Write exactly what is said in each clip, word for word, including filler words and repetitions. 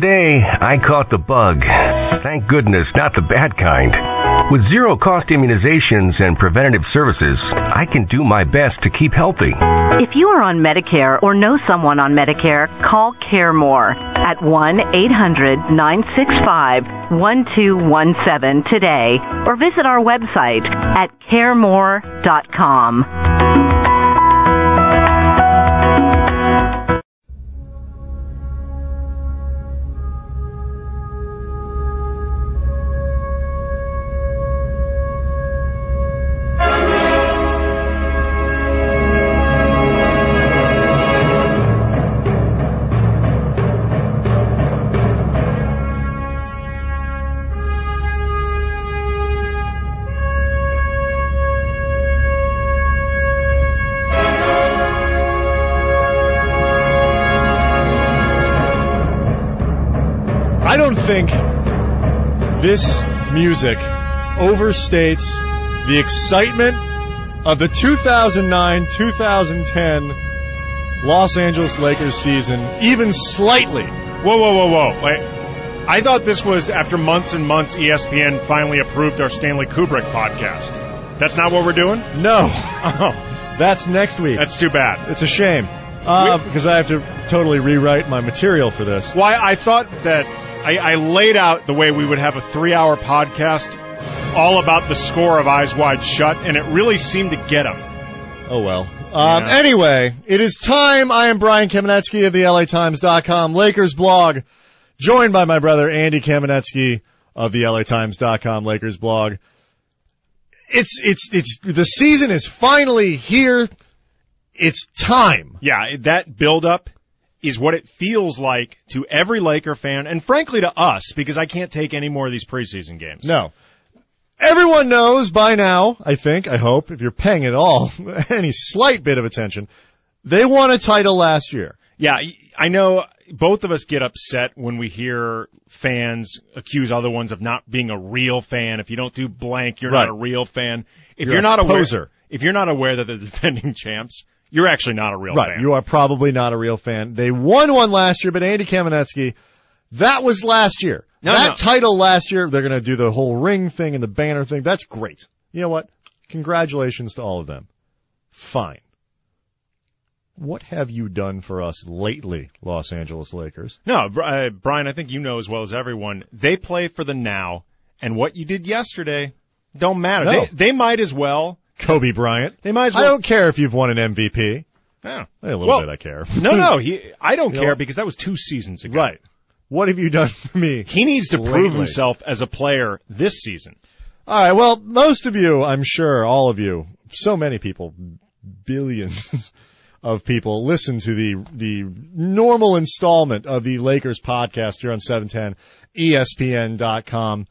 Today, I caught the bug. Thank goodness, not the bad kind. With zero-cost immunizations and preventative services, I can do my best to keep healthy. If you are on Medicare or know someone on Medicare, call CareMore at one eight hundred nine six five one two one seven today or visit our website at caremore dot com. I don't think this music overstates the excitement of the two thousand nine two thousand ten Los Angeles Lakers season, even slightly. Whoa, whoa, whoa, whoa. Wait. I thought this was after months and months E S P N finally approved our Stanley Kubrick podcast. That's not what we're doing? No. Oh, that's next week. That's too bad. It's a shame. Uh, because I have to totally rewrite my material for this. Why, I thought that I, I laid out the way we would have a three-hour podcast all about the score of Eyes Wide Shut, and it really seemed to get them. Oh, well. Um, Yeah. Anyway, it is time. I am Brian Kamenetsky of the L A Times dot com Lakers blog, joined by my brother Andy Kamenetsky of the L A Times dot com Lakers blog. It's, it's, it's, the season is finally here. It's time. Yeah, that build-up is what it feels like to every Laker fan, and frankly to us, because I can't take any more of these preseason games. No. Everyone knows by now, I think, I hope, if you're paying at all, any slight bit of attention, they won a title last year. Yeah, I know both of us get upset when we hear fans accuse other ones of not being a real fan. If you don't do blank, you're Right. not a real fan. If You're you're, a not aware, poser. if you're not aware that they're defending champs, you're actually not a real Right, fan. you are probably not a real fan. They won one last year, but Andy Kamenetsky, that was last year. No, that no. title last year, they're going to do the whole ring thing and the banner thing. That's great. You know what? Congratulations to all of them. Fine. What have you done for us lately, Los Angeles Lakers? No, uh, Brian, I think you know as well as everyone, they play for the now, and what you did yesterday don't matter. No. They, they might as well. Kobe Bryant. They might as I well. don't care if you've won an M V P. Yeah. A little Well, bit I care. No, no, he. I don't You know care what? because that was two seasons ago. Right. What have you done for me? He needs to prove lately? himself as a player this season. All right, well, most of you, I'm sure, all of you, so many people, billions of people listen to the the normal installment of the Lakers podcast here on seven ten E S P N dot com.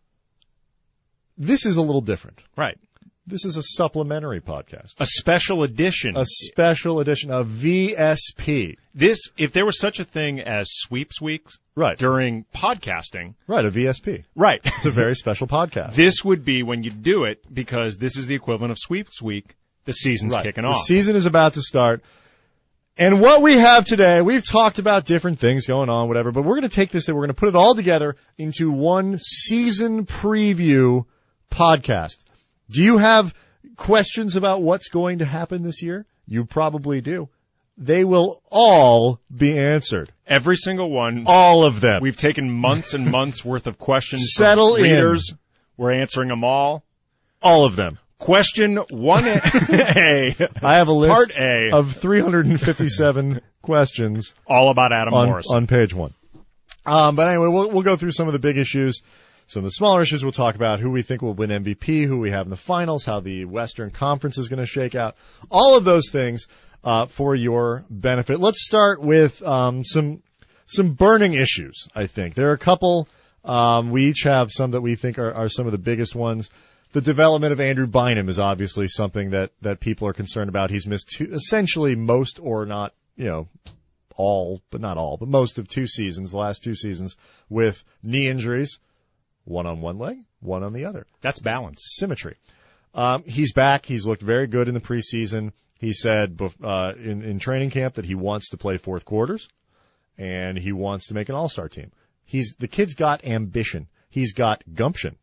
This is a little different. Right. This is a supplementary podcast. A special edition. A special edition of V S P. This, if there was such a thing as sweeps weeks Right. during podcasting, Right, a V S P. right. It's a very special podcast. This would be when you do it because this is the equivalent of sweeps week. The season's Right. kicking The off. season is about to start. And what we have today, we've talked about different things going on, whatever, but we're going to take this and we're going to put it all together into one season preview podcast. Do you have questions about what's going to happen this year? You probably do. They will all be answered. Every single one. All of them. We've taken months and months worth of questions Settle from in. readers. We're answering them all. All of them. Question one A. I have a list Part A. of three hundred fifty-seven questions all about Adam on, Morris. on page one. Um, but anyway, we'll, we'll go through some of the big issues. Some of the smaller issues, we'll talk about who we think will win M V P, who we have in the finals, how the Western Conference is going to shake out. All of those things uh, for your benefit. Let's start with um, some some burning issues, I think. There are a couple. Um, we each have some that we think are, are some of the biggest ones. The development of Andrew Bynum is obviously something that, that people are concerned about. He's missed two, essentially most or not, you know, all, but not all, but most of two seasons, the last two seasons, with knee injuries. One on one leg, one on the other. That's balance. Symmetry. Um, he's back. He's looked very good in the preseason. He said uh, in, in training camp that he wants to play fourth quarters, and he wants to make an all-star team. He's the kid's got ambition. He's got gumption.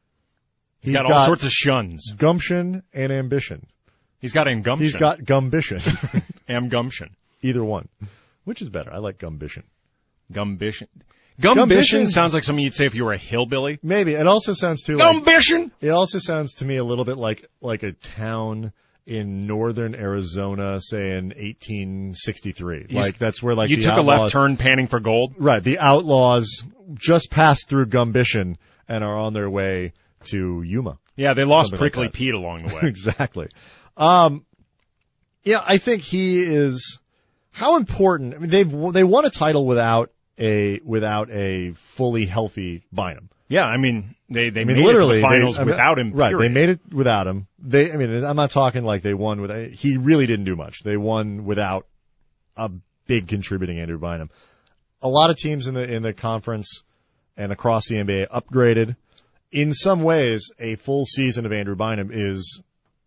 He's got all sorts of shuns. Gumption and ambition. He's got amgumption. He's got gumbition. Amgumption. Either one. Which is better? I like gumbition. Gumbition. Gumbition sounds like something you'd say if you were a hillbilly. Maybe. It also sounds too like... Gumbition! It also sounds to me a little bit like like a town in northern Arizona, say in eighteen sixty-three. He's, like that's where like you the took outlaws, a left turn panning for gold? Right. The outlaws just passed through Gumbition and are on their way to Yuma. Yeah, they lost Something Prickly like Pete along the way. Exactly. Um, yeah, I think he is... How important... I mean, they've they won a title without a without a fully healthy Bynum. Yeah, I mean, they, they I mean, made literally, it to the finals they, I mean, without him, Right, period. they made it without him. They, I mean, I'm not talking like they won with... He really didn't do much. They won without a big contributing Andrew Bynum. A lot of teams in the in the conference and across the N B A upgraded. In some ways, a full season of Andrew Bynum is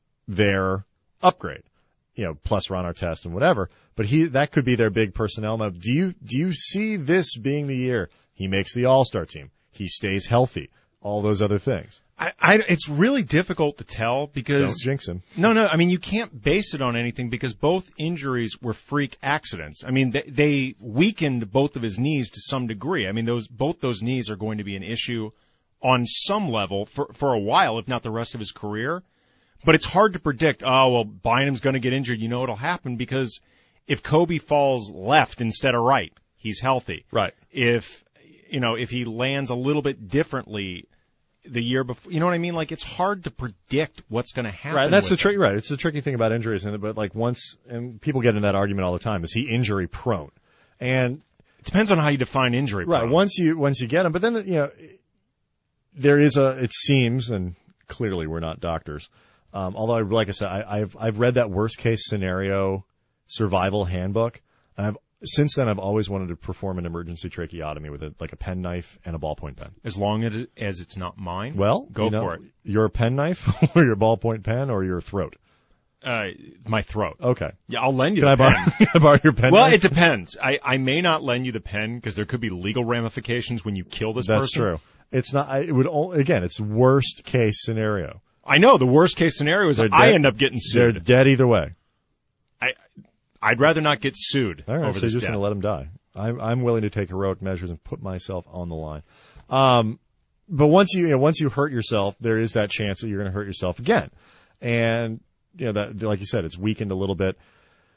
their upgrade. You know, plus Ron Artest and whatever. But he that could be their big personnel move. Do you do you see this being the year he makes the All-Star team? He stays healthy. All those other things. I, I, it's really difficult to tell because... Don't jinx him. No, no, I mean, you can't base it on anything because both injuries were freak accidents. I mean, they, they weakened both of his knees to some degree. I mean, those both those knees are going to be an issue on some level for, for a while, if not the rest of his career. But it's hard to predict, oh, well, Bynum's going to get injured. You know what'll happen because if Kobe falls left instead of right, he's healthy. Right. If, you know, if he lands a little bit differently the year before, you know what I mean? Like, it's hard to predict what's going to happen. Right. That's the with trick. Right. It's the tricky thing about injuries. And but like once, and people get in that argument all the time, is he injury prone? And it depends on how you define injury prone. right. Once you once you get him, but then you know, there is a. It seems, and clearly we're not doctors. Um, although, like I said, I, I've I've read that worst case scenario survival handbook. And I've since then I've always wanted to perform an emergency tracheotomy with a, like a pen knife and a ballpoint pen. As long as, it, as it's not mine. Well, go you know, for it. Your pen knife or your ballpoint pen or your throat. Uh, my throat. Okay. Yeah, I'll lend you Can the I pen. borrow, can I borrow your pen? Well, knife? it depends. I, I may not lend you the pen because there could be legal ramifications when you kill this That's person. true. It's not. I- It would only, again. It's worst case scenario. I know. The worst case scenario is that They're I dead- end up getting They're sued. dead either way. I, I'd rather not get sued All right, over so you're this just death. going to let him die. I'm I'm willing to take heroic measures and put myself on the line. Um, but once you, you know, once you hurt yourself, there is that chance that you're going to hurt yourself again. And you know that, like you said, it's weakened a little bit.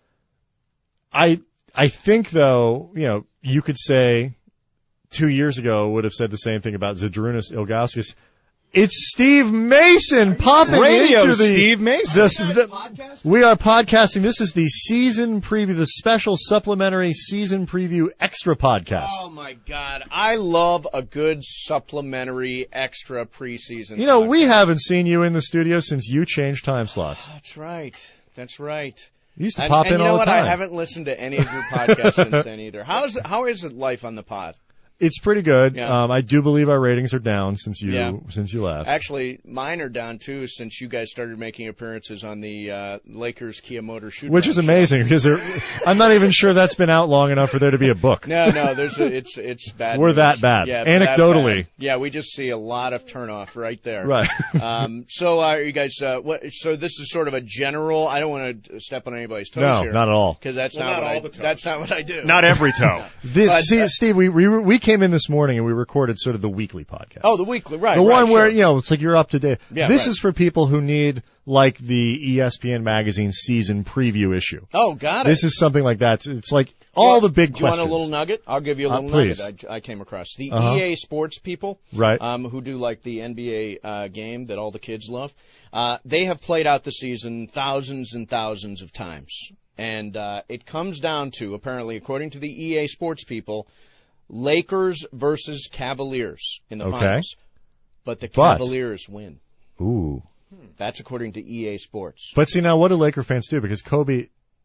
I I think though, you know, you could say two years ago would have said the same thing about Zydrunas Ilgauskas. It's Steve Mason popping Radio into the Steve Mason. this- the- we are podcasting. This is the season preview, the special supplementary season preview extra podcast. Oh my God, I love a good supplementary extra preseason. You know, podcast. we haven't seen you in the studio since you changed time slots. That's right. That's right. You used to And, pop and in you know all what? the time. I haven't listened to any of your podcasts since then either. How's it, how is it life on the pod? It's pretty good. Yeah. Um, I do believe our ratings are down since you Yeah. since you left. Actually, mine are down too since you guys started making appearances on the uh, Lakers Kia Motor shoot. Which is amazing because there, I'm not even sure that's been out long enough for there to be a book. No, no, there's a, it's it's bad. We're news. that bad. Yeah, it's that Anecdotally. bad. Yeah, we just see a lot of turnoff right there. Right. um, so, uh, you guys, uh, what? So this is sort of a general. I don't want to step on anybody's toes No, here. not at all. Because that's Well, not, not what all I. the toes. That's not what I do. Not every toe. This, But, see, uh, Steve, we, we we came in this morning and we recorded sort of the weekly podcast. Oh, the weekly, right? the right, one where, sure. you know, it's like you're up to date. Yeah, this right. is for people who need, like, the E S P N magazine season preview issue. Oh, got it. This is something like that. It's like all the big Do you questions. want a little nugget? I'll give you a Uh, little please. nugget I, I came across. The Uh-huh. E A Sports people, Right. um, who do like the N B A uh, game that all the kids love, uh, they have played out the season thousands and thousands of times. And uh, it comes down to, apparently, according to the E A Sports people, Lakers versus Cavaliers in the Okay. finals. But the But- Cavaliers win. Ooh. That's according to E A Sports. But see, now what do Laker fans do? Because Kobe,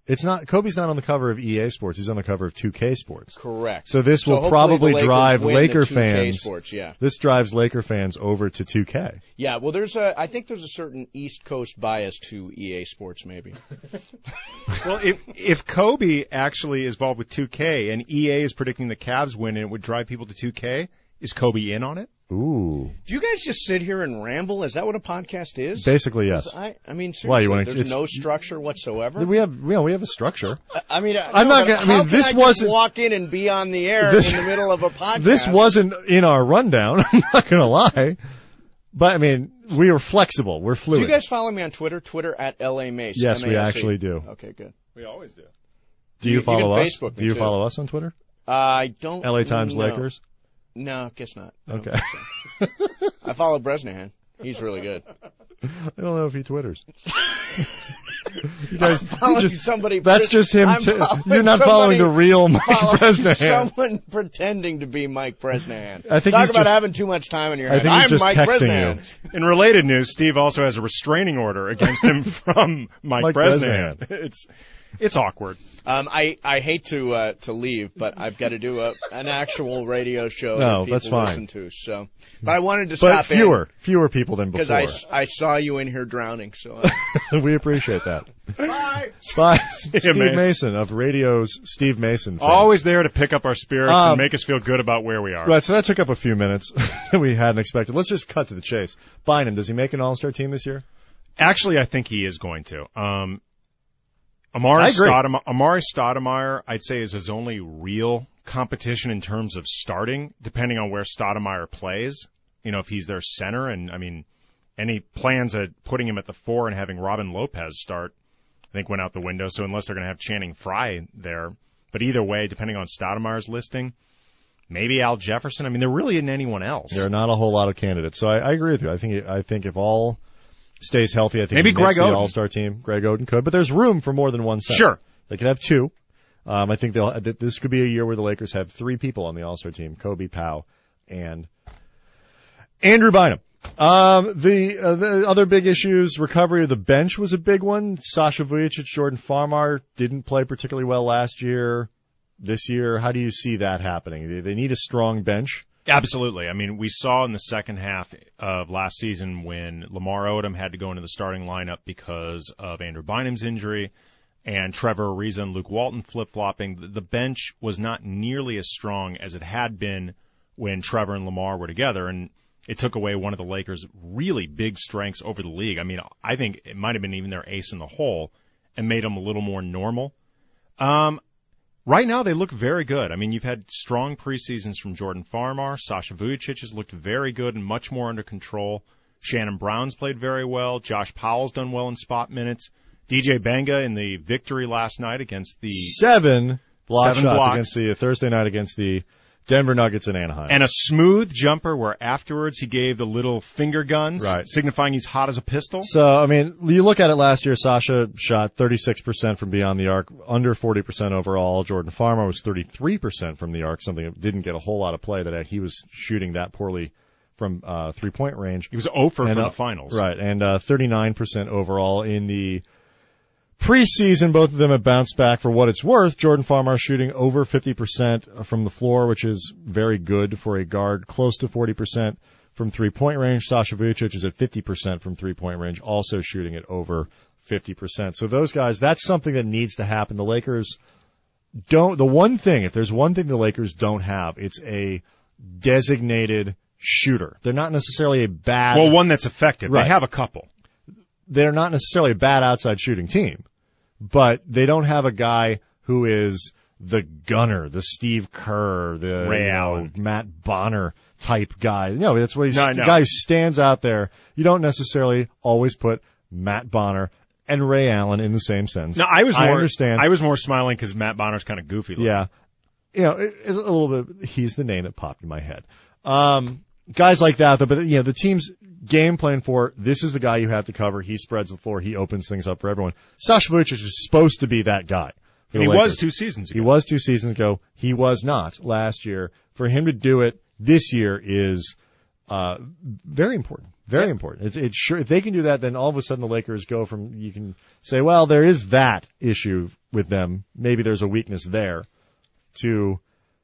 It's not Kobe's not on the cover of E A Sports. He's on the cover of two K Sports. Correct. So this So will hopefully probably the Lakers drive win Laker the two K fans. Sports, yeah. This drives Laker fans over to two K. Yeah, well, there's a. I think there's a certain East Coast bias to E A Sports, maybe. Well, if if Kobe actually is involved with two K and E A is predicting the Cavs win and it would drive people to two K, is Kobe in on it? Ooh. Do you guys just sit here and ramble? Is that what a podcast is? Basically, yes. I, I mean, seriously, Why, you wanna- there's it's- no structure whatsoever. We have, yeah, we have a structure. I mean, I'm no, not but gonna- I how mean, can this I just wasn't- walk in and be on the air This- in the middle of a podcast. This wasn't in our rundown. I'm not going to lie. But, I mean, we are flexible. We're Do fluid. you guys follow me on Twitter? Twitter at L A Mace. Yes, we M A S E. actually do. Okay, good. We always do. Do you, You- you follow can us? Facebook me, do you too. follow us on Twitter? Uh, I don't. L A Times no. Lakers? No, guess not. I don't Okay. think so. I follow Bresnahan. He's really good. I don't know if he Twitters. You guys, Following you just- somebody. that's just him. I'm T- following you're not somebody following the real Mike following Bresnahan. Someone pretending to be Mike Bresnahan. I think Talk he's about just- having too much time in your I head. think he's I'm just Mike texting Bresnahan. you. In related news, Steve also has a restraining order against him from Mike, Mike Bresnahan. Bresnahan. It's it's awkward. Um, I I hate to uh, to leave, but I've got to do a an actual radio show No, that people that's fine. listen to. So, but I wanted to But stop fewer, fewer people than because before. I, I saw you in here drowning. So, uh, we appreciate that. bye. Bye, Steve Mason. Mason of radio's Steve Mason. fame. Always there to pick up our spirits Um, and make us feel good about where we are. Right, so that took up a few minutes that we hadn't expected. Let's just cut to the chase. Bynum, does he make an All-Star team this year? Actually, I think he is going to. Um, Amari I agree. Stoudemire, Amari Stoudemire, I'd say, is his only real competition in terms of starting, depending on where Stoudemire plays. You know, if he's their center, and I mean, any plans at putting him at the four and having Robin Lopez start, I think went out the window. So unless they're going to have Channing Frye there, but either way, depending on Stoudemire's listing, maybe Al Jefferson. I mean, there really isn't anyone else. There are not a whole lot of candidates, so I, I agree with you. I think I think if all stays healthy, I think Maybe he makes Greg the Oden. All-Star team. Greg Oden could, but there's room for more than one center. Sure. They could have two. Um, I think they'll. This could be a year where the Lakers have three people on the All-Star team: Kobe, Powell, and Andrew Bynum. Um, the, uh, the other big issues, recovery of the bench was a big one. Sasha Vujacic, Jordan Farmar didn't play particularly well last year. This year, how do you see that happening? They, they need a strong bench. Absolutely. I mean, we saw in the second half of last season when Lamar Odom had to go into the starting lineup because of Andrew Bynum's injury and Trevor Ariza and Luke Walton flip-flopping. The bench was not nearly as strong as it had been when Trevor and Lamar were together, and it took away one of the Lakers' really big strengths over the league. I mean, I think it might have been even their ace in the hole and made them a little more normal. Um, Right now, they look very good. I mean, you've had strong preseasons from Jordan Farmar. Sasha Vujacic has looked very good and much more under control. Shannon Brown's played very well. Josh Powell's done well in spot minutes. D J Benga in the victory last night against the Seven block Seven shots blocks. against the Thursday night against the Denver Nuggets in Anaheim. and a smooth jumper where afterwards he gave the little finger guns, Right. signifying he's hot as a pistol. So, I mean, you look at it last year, Sasha shot thirty-six percent from beyond the arc, under forty percent overall. Jordan Farmar was thirty-three percent from the arc, something that didn't get a whole lot of play, that he was shooting that poorly from uh, three-point range. He was over And, for uh, the finals. Right, and uh, thirty-nine percent overall in the preseason. Both of them have bounced back for what it's worth. Jordan Farmar shooting over fifty percent from the floor, which is very good for a guard, close to forty percent from three-point range. Sasha Vujacic is at fifty percent from three-point range, also shooting at over fifty percent. So those guys, that's something that needs to happen. The Lakers don't, the one thing, if there's one thing the Lakers don't have, it's a designated shooter. They're not necessarily a bad, Well, one that's effective. Right. They have a couple. they're not necessarily a bad outside shooting team, but they don't have a guy who is the gunner, the Steve Kerr, the Ray you know, Allen. Matt Bonner type guy. No, that's what he's No, I the know. guy who stands out there. You don't necessarily always put Matt Bonner and Ray Allen in the same sentence. No, I was more, I understand. I was more smiling because Matt Bonner's kind of goofy. looking. Yeah. You know, it, it's a little bit, he's the name that popped in my head. Um, guys like that, though, but, you know, the team's game plan for, this is the guy you have to cover. He spreads the floor. He opens things up for everyone. Sasha Vujacic is supposed to be that guy. for And the he Lakers. was two seasons ago. He was two seasons ago. He was not last year. For him to do it this year is, uh, very important. Very important. It's, it's sure, if they can do that, then all of a sudden the Lakers go from, you can say, well, there is that issue with them. Maybe there's a weakness there. To,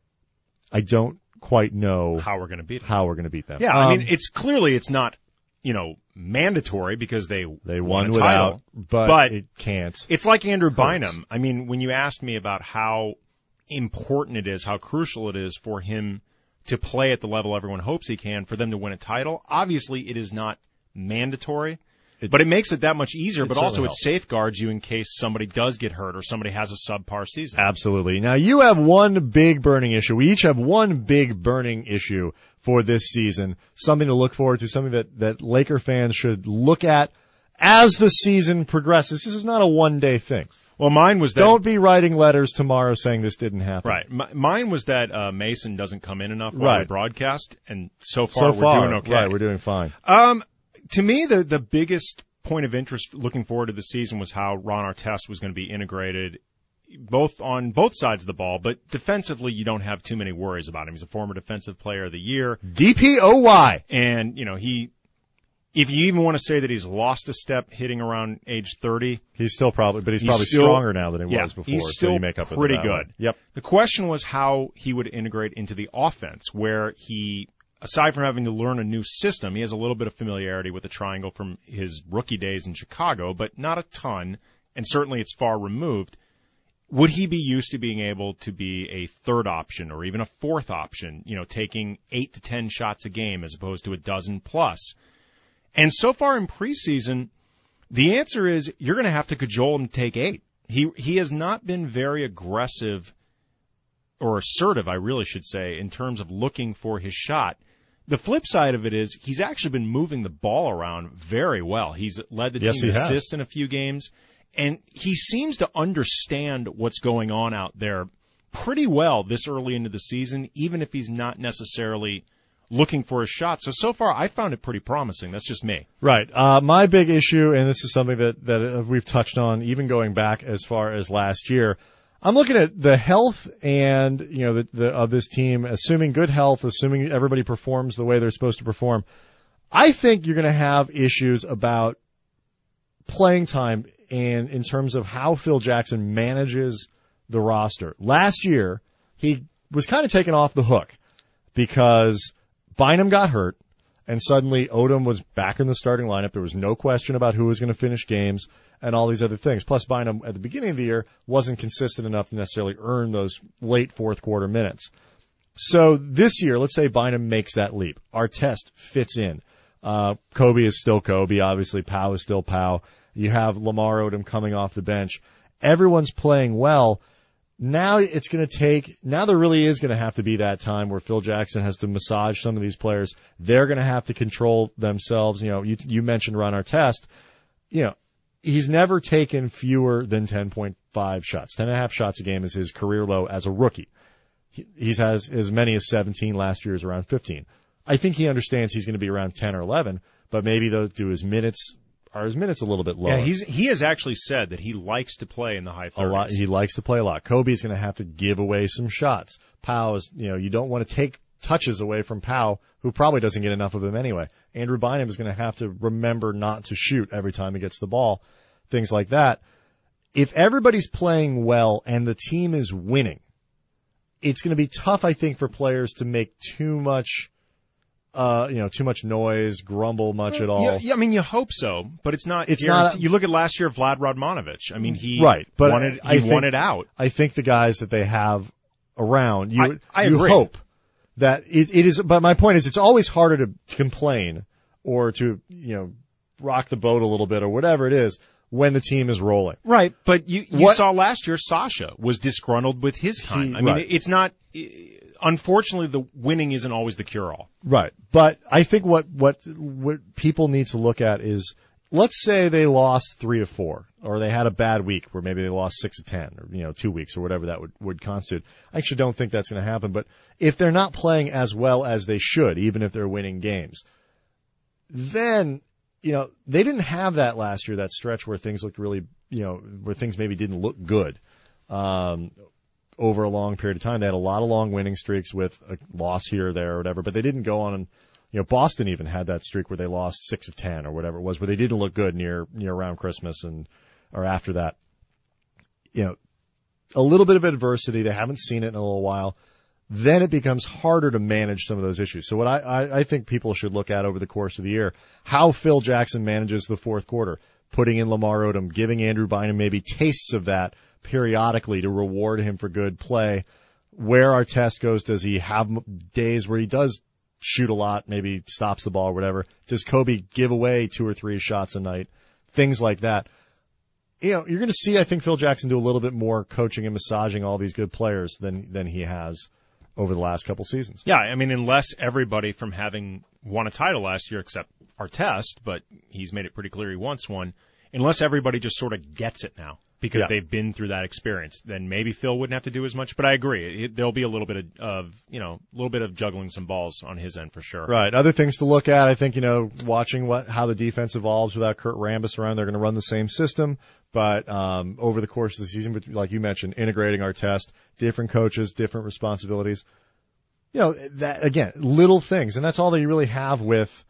I don't quite know how we're going to beat them. How we're going to beat them. Yeah, um, I mean, it's clearly it's not, you know, mandatory because they they won, won a without, title, but, but it can't. It's like Andrew hurts. Bynum. I mean, when you asked me about how important it is, how crucial it is for him to play at the level everyone hopes he can for them to win a title, obviously it is not mandatory. It, but it makes it that much easier, but also it safeguards you in case somebody does get hurt or somebody has a subpar season. Absolutely. Now, you have one big burning issue. We each have one big burning issue for this season, something to look forward to, something that, that Laker fans should look at as the season progresses. This is not a one-day thing. Well, mine was that... Don't be writing letters tomorrow saying this didn't happen. Right. M- mine was that uh, Mason doesn't come in enough while right. we broadcast, and so far, so far we're doing okay. Right, we're doing fine. Um... To me, the the biggest point of interest looking forward to the season was how Ron Artest was going to be integrated both on both sides of the ball, but defensively you don't have too many worries about him. He's a former Defensive Player of the Year. D P O Y. And, you know, he, if you even want to say that he's lost a step hitting around age thirty. He's still probably, but he's, he's probably still, stronger now than he yeah, was before. He's still so you make up pretty with good. One. Yep. The question was how he would integrate into the offense where he, aside from having to learn a new system, he has a little bit of familiarity with the triangle from his rookie days in Chicago, but not a ton, and certainly it's far removed. Would he be used to being able to be a third option or even a fourth option, you know, taking eight to ten shots a game as opposed to a dozen plus? And so far in preseason, the answer is you're going to have to cajole him to take eight. He he has not been very aggressive or assertive, I really should say, in terms of looking for his shot. The flip side of it is he's actually been moving the ball around very well. He's led the yes, team in has. assists in a few games, and he seems to understand what's going on out there pretty well this early into the season, even if he's not necessarily looking for a shot. So, so far, I found it pretty promising. That's just me. Right. Uh, my big issue, and this is something that, that we've touched on even going back as far as last year, I'm looking at the health and, you know, the, the, of this team, assuming good health, assuming everybody performs the way they're supposed to perform. I think you're going to have issues about playing time and in terms of how Phil Jackson manages the roster. Last year, he was kind of taken off the hook because Bynum got hurt and suddenly Odom was back in the starting lineup. There was no question about who was going to finish games and all these other things. Plus, Bynum at the beginning of the year wasn't consistent enough to necessarily earn those late fourth quarter minutes. So this year, let's say Bynum makes that leap. Artest fits in. Uh, Kobe is still Kobe. Obviously, Pau is still Pau. You have Lamar Odom coming off the bench. Everyone's playing well. Now it's going to take, now there really is going to have to be that time where Phil Jackson has to massage some of these players. They're going to have to control themselves. You know, you, you mentioned Ron Artest. You know, he's never taken fewer than ten point five shots. ten and a half shots a game is his career low as a rookie. He, he's has as many as seventeen. Last year is around fifteen. I think he understands he's going to be around ten or eleven, but maybe they'll do his minutes, are his minutes a little bit lower. Yeah, he's, he has actually said that he likes to play in the high thirties. A lot, he likes to play a lot. Kobe's going to have to give away some shots. Pau is, you know, you don't want to take touches away from Pau, who probably doesn't get enough of them anyway. Andrew Bynum is going to have to remember not to shoot every time he gets the ball, things like that. If everybody's playing well and the team is winning, it's going to be tough, I think, for players to make too much, uh, you know, too much noise, grumble much at all. Yeah, yeah, I mean, you hope so, but it's not. It's guaranteed. not. You look at last year, Vlad Radmanovich. I mean, he right, but wanted, he I think, wanted out. I think the guys that they have around, you, I, I you agree. hope that it, it is. But my point is, it's always harder to, to complain or to, you know, rock the boat a little bit or whatever it is when the team is rolling. Right, but you, you What- saw last year Sasha was disgruntled with his time. He- I mean, right. it's not. Unfortunately, the winning isn't always the cure-all. Right. But I think what, what, what people need to look at is, let's say they lost three of four, or they had a bad week where maybe they lost six of ten, or, you know, two weeks or whatever that would, would constitute. I actually don't think that's going to happen, but if they're not playing as well as they should, even if they're winning games, then, you know, they didn't have that last year, that stretch where things looked really, you know, where things maybe didn't look good. Um, over a long period of time. They had a lot of long winning streaks with a loss here or there or whatever, but they didn't go on and, you know, Boston even had that streak where they lost six of ten or whatever it was, where they didn't look good near, near around Christmas and, or after that. You know, a little bit of adversity. They haven't seen it in a little while. Then it becomes harder to manage some of those issues. So what I, I, I think people should look at over the course of the year, how Phil Jackson manages the fourth quarter, putting in Lamar Odom, giving Andrew Bynum maybe tastes of that periodically to reward him for good play. Where Artest goes, does he have days where he does shoot a lot, maybe stops the ball or whatever? Does Kobe give away two or three shots a night? Things like that. You know, you're going to see, I think, Phil Jackson do a little bit more coaching and massaging all these good players than than he has over the last couple seasons. Yeah, I mean, unless everybody from having won a title last year, except Artest, but he's made it pretty clear he wants one, unless everybody just sort of gets it now because yeah. they've been through that experience, then maybe Phil wouldn't have to do as much. But I agree, it, there'll be a little bit of, of, you know, a little bit of juggling some balls on his end for sure. Right. Other things to look at, I think, you know, watching what how the defense evolves without Kurt Rambis around. They're going to run the same system, but um, over the course of the season, like you mentioned, integrating Artest, different coaches, different responsibilities. You know, that again, little things, and that's all that you really have with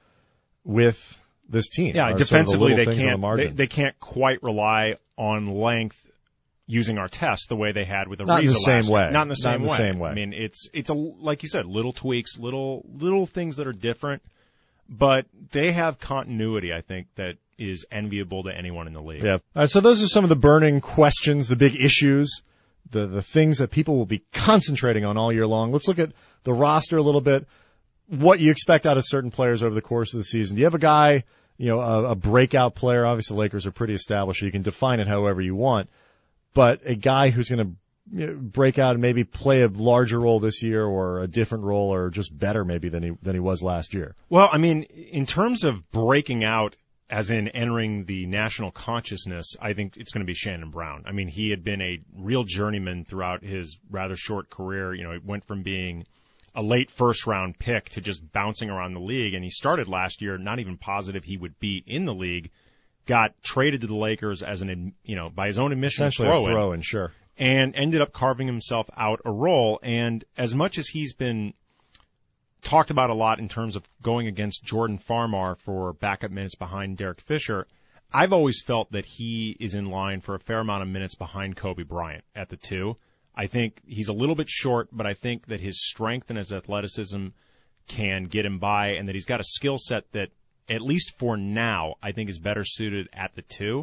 with this team. Yeah, defensively they can't the they, they can't quite rely on length using Artest the way they had with Ariza Not in the same last way. Year. Not in the same Not in the way. same way. I mean, it's it's a like you said, little tweaks, little little things that are different, but they have continuity. I think that is enviable to anyone in the league. Yeah. All right, so those are some of the burning questions, the big issues, the the things that people will be concentrating on all year long. Let's look at the roster a little bit. What you expect out of certain players over the course of the season. Do you have a guy, you know, a, a breakout player? Obviously, the Lakers are pretty established, so you can define it however you want. But a guy who's going to you know, break out and maybe play a larger role this year, or a different role, or just better maybe than he than he was last year. Well, I mean, in terms of breaking out, as in entering the national consciousness, I think it's going to be Shannon Brown. I mean, he had been a real journeyman throughout his rather short career. You know, he went from being a late first-round pick to just bouncing around the league, and he started last year not even positive he would be in the league, got traded to the Lakers as an, you know, by his own admission, essentially throw-in, a throw-in, sure, and ended up carving himself out a role. And as much as he's been talked about a lot in terms of going against Jordan Farmar for backup minutes behind Derek Fisher, I've always felt that he is in line for a fair amount of minutes behind Kobe Bryant at the two. I think he's a little bit short, but I think that his strength and his athleticism can get him by, and that he's got a skill set that, at least for now, I think is better suited at the two.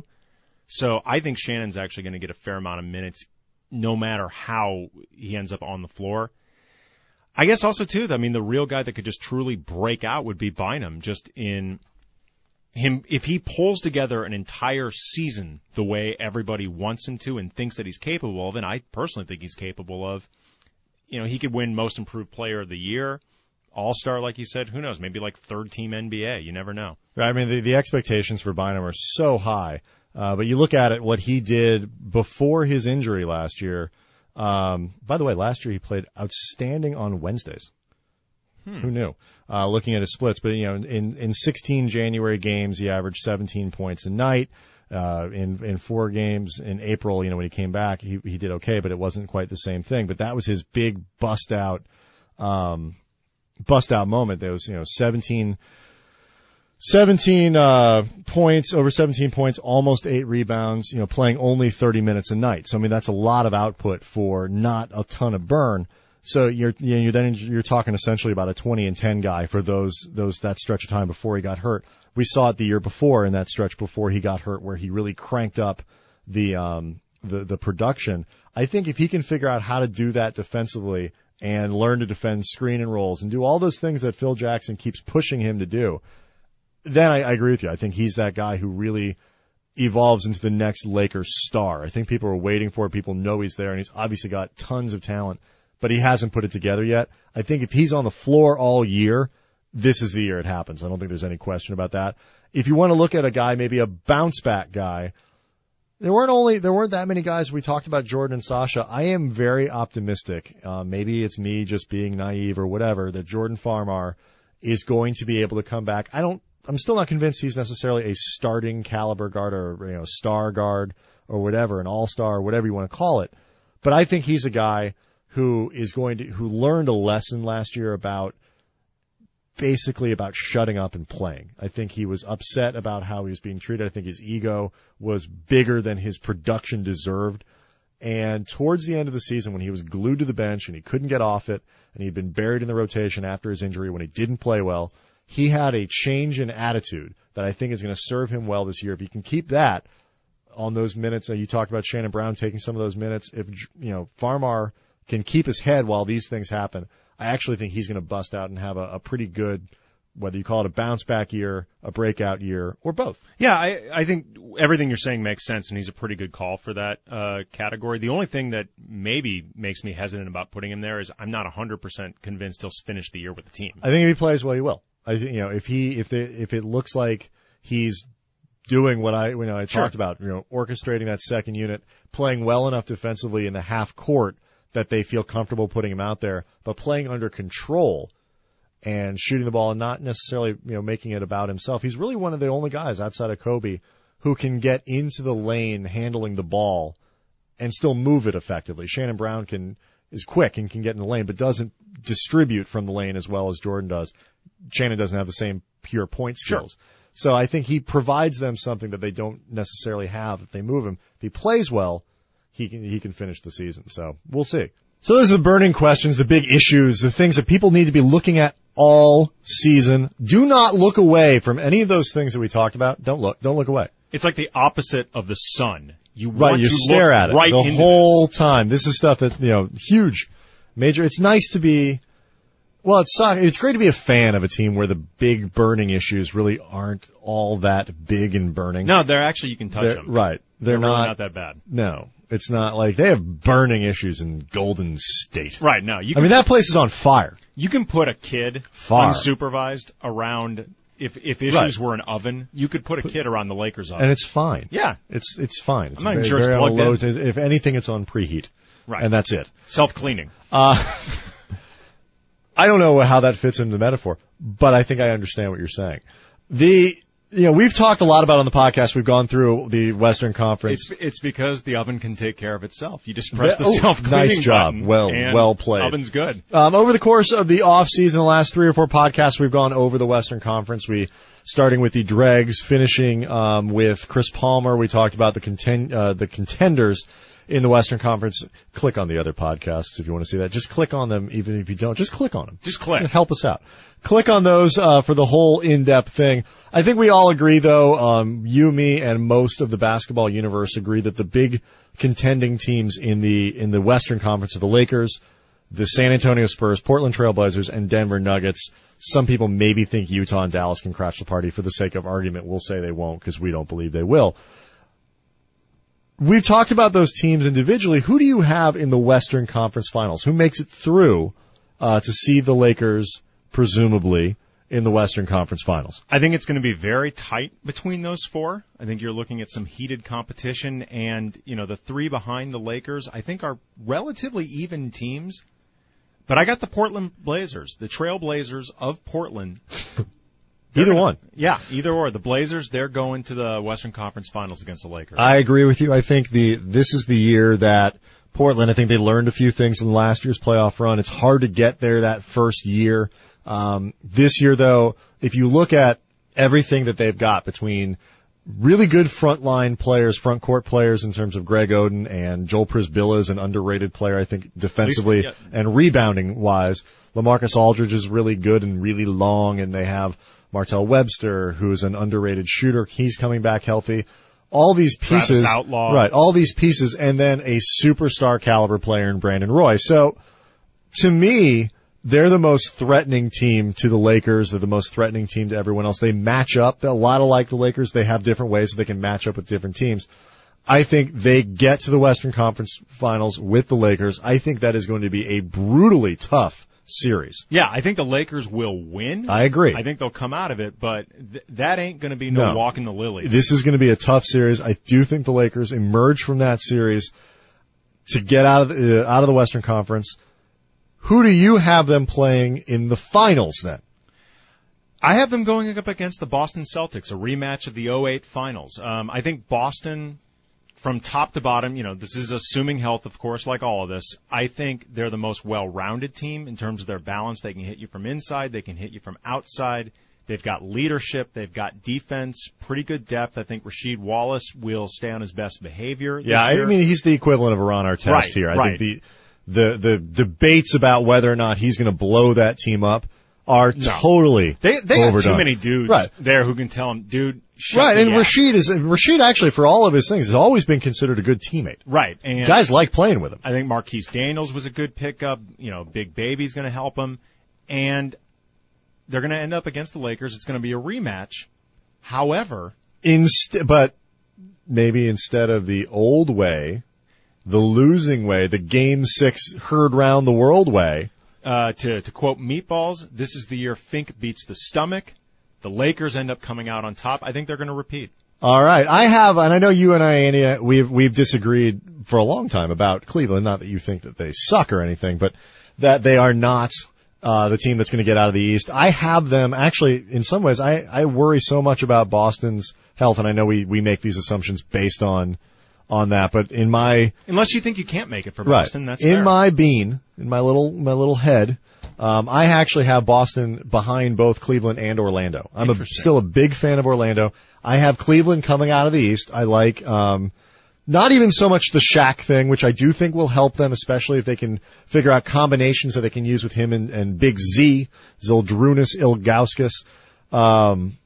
So I think Shannon's actually going to get a fair amount of minutes no matter how he ends up on the floor. I guess also, too, I mean, the real guy that could just truly break out would be Bynum, just in him. If he pulls together an entire season the way everybody wants him to and thinks that he's capable of, and I personally think he's capable of, you know, he could win Most Improved Player of the Year, All-Star, like you said, who knows, maybe like third-team N B A. You never know. Right, I mean, the, the expectations for Bynum are so high, uh, but you look at it, what he did before his injury last year. Um, by the way, last year he played outstanding on Wednesdays. Hmm. Who knew? Uh, looking at his splits, but you know, in, in sixteen January games, he averaged seventeen points a night. Uh, in, in four games in April, you know, when he came back, he, he did okay, but it wasn't quite the same thing. But that was his big bust out, um, bust out moment. There was, you know, seventeen, seventeen, uh, points, over seventeen points, almost eight rebounds, you know, playing only thirty minutes a night. So, I mean, that's a lot of output for not a ton of burn. So you're, you know, you're then you're talking essentially about a twenty and ten guy for those, those, that stretch of time before he got hurt. We saw it the year before in that stretch before he got hurt where he really cranked up the, um, the, the production. I think if he can figure out how to do that defensively and learn to defend screen and rolls and do all those things that Phil Jackson keeps pushing him to do, then I, I agree with you. I think he's that guy who really evolves into the next Lakers star. I think people are waiting for it. People know he's there, and he's obviously got tons of talent, but he hasn't put it together yet. I think if he's on the floor all year, this is the year it happens. I don't think there's any question about that. If you want to look at a guy, maybe a bounce back guy, there weren't only there weren't that many guys. We talked about Jordan and Sasha. I am very optimistic. Uh, maybe it's me just being naive or whatever, that Jordan Farmar is going to be able to come back. I don't. I'm still not convinced he's necessarily a starting caliber guard or, you know, star guard or whatever, an all-star, whatever you want to call it. But I think he's a guy who is going to, who learned a lesson last year about, basically about shutting up and playing. I think he was upset about how he was being treated. I think his ego was bigger than his production deserved. And towards the end of the season, when he was glued to the bench and he couldn't get off it, and he'd been buried in the rotation after his injury when he didn't play well, he had a change in attitude that I think is going to serve him well this year. If he can keep that on those minutes, you talked about Shannon Brown taking some of those minutes. If, you know, Farmar can keep his head while these things happen, I actually think he's going to bust out and have a, a pretty good, whether you call it a bounce back year, a breakout year, or both. Yeah, I, I think everything you're saying makes sense, and he's a pretty good call for that uh, category. The only thing that maybe makes me hesitant about putting him there is I'm not one hundred percent convinced he'll finish the year with the team. I think if he plays well, he will. I think, you know, if he, if they, if it looks like he's doing what I, you know, I Sure. talked about, you know, orchestrating that second unit, playing well enough defensively in the half court that they feel comfortable putting him out there, but playing under control and shooting the ball and not necessarily, you know, making it about himself. He's really one of the only guys outside of Kobe who can get into the lane handling the ball and still move it effectively. Shannon Brown can, is quick and can get in the lane, but doesn't distribute from the lane as well as Jordan does. Shannon doesn't have the same pure point skills. Sure. So I think he provides them something that they don't necessarily have if they move him. If he plays well, he can, he can finish the season. So we'll see. So those are the burning questions, the big issues, the things that people need to be looking at all season. Do not look away from any of those things that we talked about. Don't look, don't look away. It's like the opposite of the sun. You Right, want you to stare look at it right the into whole this. time. This is stuff that, you know, huge, major. It's nice to be, well, it's it's great to be a fan of a team where the big burning issues really aren't all that big and burning. No, they're actually, you can touch They're- them. Right. They're, They're really not, not that bad. No. It's not like they have burning issues in Golden State. Right, no. You I can, mean, that place is on fire. you can put a kid Far. unsupervised around, if, if issues Right. were an oven, you could put a kid around the Lakers oven. And it's fine. Yeah. It's it's fine. It's I'm not even very, sure it's very on a plugged low, If anything, it's on preheat. Right. And that's it. Self-cleaning. Uh, I don't know how that fits into the metaphor, but I think I understand what you're saying. The, you know, we've talked a lot about on the podcast. We've gone through the Western Conference. It's it's because the oven can take care of itself. You just press the Oh, self-cleaning nice job. button, Well- and well played. Oven's good. Um, over the course of the off season, the last three or four podcasts, we've gone over the Western Conference. We, starting with the dregs, finishing, um, with Chris Palmer. We talked about the contend, uh, the contenders in the Western Conference. Click on the other podcasts if you want to see that. Just click on them, even if you don't. Just click on them. Just click. Help us out. Click on those uh, for the whole in-depth thing. I think we all agree, though, um, you, me, and most of the basketball universe agree that the big contending teams in the in the Western Conference are the Lakers, the San Antonio Spurs, Portland Trail Blazers, and Denver Nuggets. Some people maybe think Utah and Dallas can crash the party. For the sake of argument, we'll say they won't because we don't believe they will. We've talked about those teams individually. Who do you have in the Western Conference Finals? Who makes it through uh, to see the Lakers, presumably, in the Western Conference Finals? I think it's going to be very tight between those four. I think you're looking at some heated competition, and, you know, the three behind the Lakers, I think, are relatively even teams. But I got the Portland Blazers, the Trail Blazers of Portland. Either gonna, one. Yeah, either or. The Blazers, they're going to the Western Conference Finals against the Lakers. I agree with you. I think the this is the year that Portland, I think they learned a few things in last year's playoff run. It's hard to get there that first year. Um, this year, though, if you look at everything that they've got between really good frontline players, front court players in terms of Greg Oden and Joel Prisbilla is an underrated player, I think, defensively least, yeah. and rebounding wise. LaMarcus Aldridge is really good and really long, and they have Martell Webster, who's an underrated shooter. He's coming back healthy. All these pieces, Travis Outlaw. right? All these pieces, and then a superstar caliber player in Brandon Roy. So, to me, they're the most threatening team to the Lakers. They're the most threatening team to everyone else. They match up. They're a lot of like the Lakers. They have different ways that they can match up with different teams. I think they get to the Western Conference Finals with the Lakers. I think that is going to be a brutally tough series. Yeah, I think the Lakers will win. I agree. I think they'll come out of it, but th- that ain't going to be no, No. walk in the lilies. This is going to be a tough series. I do think the Lakers emerge from that series to get out of the, uh, out of the Western Conference. Who do you have them playing in the finals then? I have them going up against the Boston Celtics, a rematch of the oh eight finals. Um, I think Boston, from top to bottom, you know, this is assuming health, of course, like all of this. I think they're the most well-rounded team in terms of their balance. They can hit you from inside. They can hit you from outside. They've got leadership. They've got defense, pretty good depth. I think Rasheed Wallace will stay on his best behavior this Yeah, year. I mean, he's the equivalent of a Ron Artest Right, here. I right. think the, the, the debates about whether or not he's going to blow that team up are No. totally They they got overdone. too many dudes Right. there who can tell him, dude, shut Right, the and app. Rasheed is, Rasheed actually, for all of his things, has always been considered a good teammate. Right. And Guys like playing with him. I think Marquise Daniels was a good pickup. You know, Big Baby's going to help him. And they're going to end up against the Lakers. It's going to be a rematch. However, Inst- but maybe instead of the old way, the losing way, the game six herd round the world way. uh, to, to quote Meatballs, this is the year Fink beats the stomach. The Lakers end up coming out on top. I think they're going to repeat. All right. I have, and I know you and I, Andy, we've, we've disagreed for a long time about Cleveland. Not that you think that they suck or anything, but that they are not, uh, the team that's going to get out of the East. I have them actually, in some ways, I, I worry so much about Boston's health, and I know we, we make these assumptions based on, on that, but in my, Unless you think you can't make it for right, Boston, that's in fair. my bean, in my little, my little head, um, I actually have Boston behind both Cleveland and Orlando. I'm a, Interesting. still a big fan of Orlando. I have Cleveland coming out of the East. I like, um, not even so much the Shaq thing, which I do think will help them, especially if they can figure out combinations that they can use with him and, and Big Z, Zildrunas Ilgauskas. Um,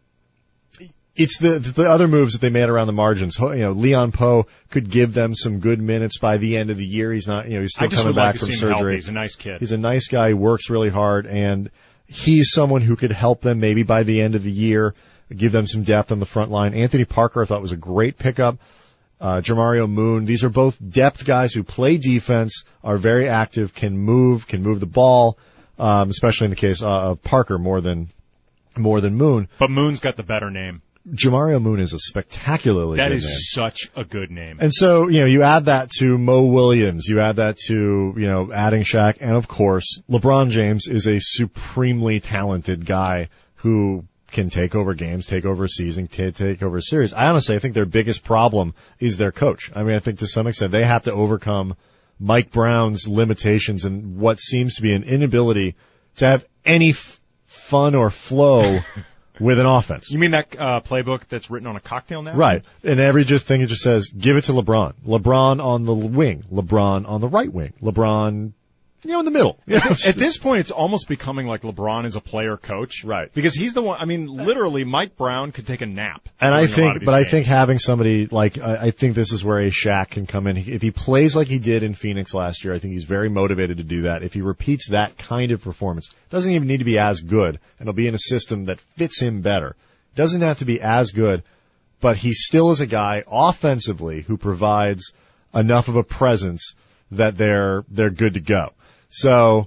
it's the the other moves that they made around the margins. You know, Leon Poe could give them some good minutes by the end of the year. He's not, you know, he's still I just coming would like back to from see him healthy. surgery. He's a nice kid. He's a nice guy. He works really hard, and he's someone who could help them maybe by the end of the year, give them some depth on the front line. Anthony Parker I thought was a great pickup. Uh, Jamario Moon. These are both depth guys who play defense, are very active, can move, can move the ball, um, especially in the case uh, of Parker more than more than Moon. But Moon's got the better name. Jamario Moon is a spectacularly That good is name. such a good name. And so, you know, you add that to Mo Williams, you add that to, you know, adding Shaq, and of course, LeBron James is a supremely talented guy who can take over games, take over a season, t- take over a series. I honestly, I think their biggest problem is their coach. I mean, I think to some extent they have to overcome Mike Brown's limitations and what seems to be an inability to have any f- fun or flow with an offense. You mean that uh, playbook that's written on a cocktail napkin? Right. And every just thing it just says, give it to LeBron. LeBron on the wing. LeBron on the right wing. LeBron, you know, in the middle. At this point, it's almost becoming like LeBron is a player coach. Right. Because he's the one, I mean, literally, Mike Brown could take a nap. And I during a lot think, of but I these think games. having somebody like, I, I think this is where a Shaq can come in. If he plays like he did in Phoenix last year, I think he's very motivated to do that. If he repeats that kind of performance, doesn't even need to be as good, and it'll be in a system that fits him better. Doesn't have to be as good, but he still is a guy offensively who provides enough of a presence that they're, they're good to go. So,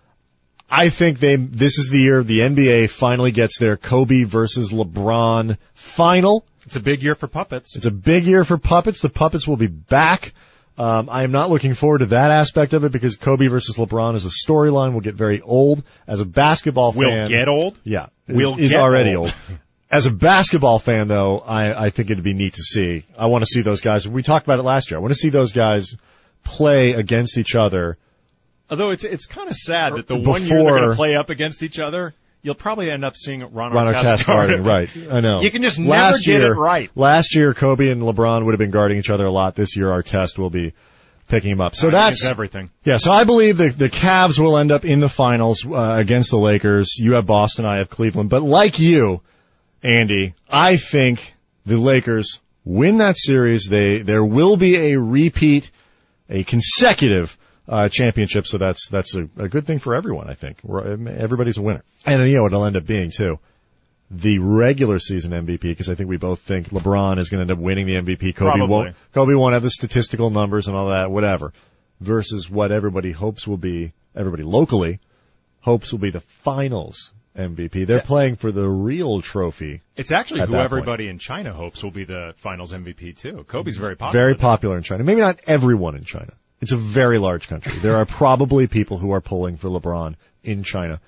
I think they, this is the year the N B A finally gets their Kobe versus LeBron final. It's a big year for puppets. It's a big year for puppets. The puppets will be back. Um, I am not looking forward to that aspect of it because Kobe versus LeBron is a storyline will get very old. As a basketball Will fan. get old? Yeah. Will is, is get already old. old. As a basketball fan, though, I, I think it'd be neat to see. I want to see those guys. We talked about it last year. I want to see those guys play against each other. Although it's it's kind of sad that the Before- one year they're going to play up against each other, you'll probably end up seeing Ron, Ron Artest guarding, right. I know. You can just never last get year, it right. Last year, Kobe and LeBron would have been guarding each other a lot. This year, Artest will be picking him up. So I think that's it's everything. Yeah, so I believe the, the Cavs will end up in the finals uh, against the Lakers. You have Boston, I have Cleveland. But like you, Andy, I think the Lakers win that series. They There will be a repeat, a consecutive uh championship, so that's that's a, a good thing for everyone, I think. We're, everybody's a winner. And you know what it'll end up being, too? The regular season M V P, because I think we both think LeBron is going to end up winning the M V P. Kobe Probably. won't. Kobe won't have the statistical numbers and all that, whatever. Versus what everybody hopes will be, everybody locally hopes will be the finals M V P. They're playing for the real trophy. It's actually At who that everybody in China hopes will be the finals M V P, too. Kobe's very popular. Very there. popular in China. Maybe not everyone in China. It's a very large country. There are probably people who are pulling for LeBron in China.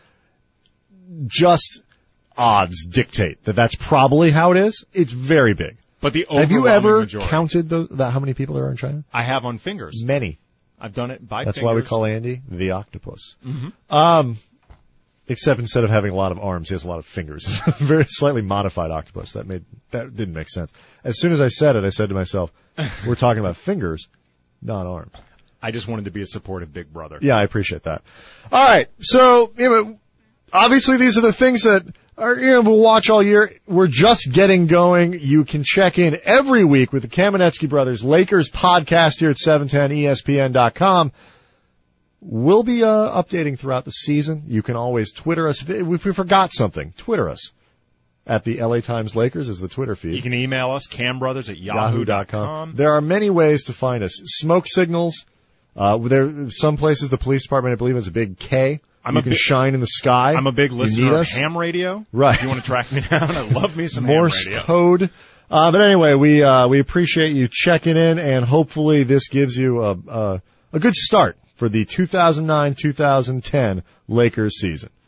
Just odds dictate that that's probably how it is. It's very big. But the Have you overwhelming ever majority, counted the, the, how many people there are in China? I have on fingers. Many. I've done it by That's fingers. why we call Andy the octopus. Mhm. Um, Except instead of having a lot of arms, he has a lot of fingers. It's a very slightly modified octopus. That made that didn't make sense. As soon as I said it, I said to myself, "We're talking about fingers, not arms." I just wanted to be a supportive big brother. Yeah, I appreciate that. All right, so you know, obviously these are the things that are you know we'll watch all year. We're just getting going. You can check in every week with the Kamenetsky Brothers Lakers podcast here at seven ten E S P N dot com. We'll be uh, updating throughout the season. You can always Twitter us. If we forgot something, Twitter us. At the L A Times Lakers is the Twitter feed. You can email us, cambrothers at yahoo dot com. There are many ways to find us. Smoke signals. Uh, there, some places the police department, I believe, has a big K. I'm you a can big, shine in the sky. I'm a big You listener need of us. ham radio. Right. If you want to track me down, I love me some Morse ham radio. code. Uh, but anyway, we, uh, we appreciate you checking in, and hopefully this gives you a, a, a good start for the two thousand nine two thousand ten Lakers season.